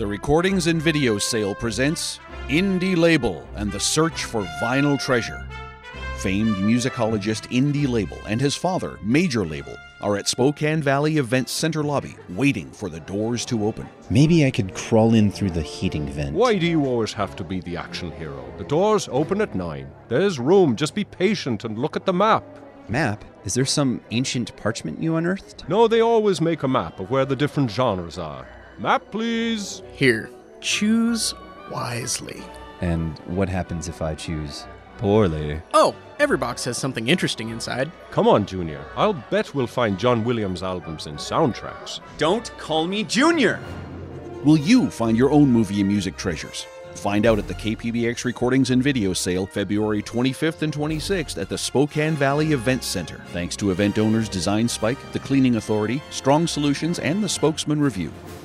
The Recordings and Video Sale presents Indie Label and the Search for Vinyl Treasure. Famed musicologist Indie Label and his father, Major Label, are at Spokane Valley Events Center lobby, waiting for the doors to open. Maybe I could crawl in through the heating vent. Why do you always have to be the action hero? The doors open at 9. There's room, just be patient and look at the map. Map? Is there some ancient parchment you unearthed? No, they always make a map of where the different genres are. Map, please. Here, choose wisely. And what happens if I choose poorly? Oh, every box has something interesting inside. Come on, Junior. I'll bet we'll find John Williams albums in soundtracks. Don't call me Junior! Will you find your own movie and music treasures? Find out at the KPBX Recordings and Video Sale February 25th and 26th at the Spokane Valley Events Center. Thanks to event owners Design Spike, The Cleaning Authority, Strong Solutions, and the Spokesman Review.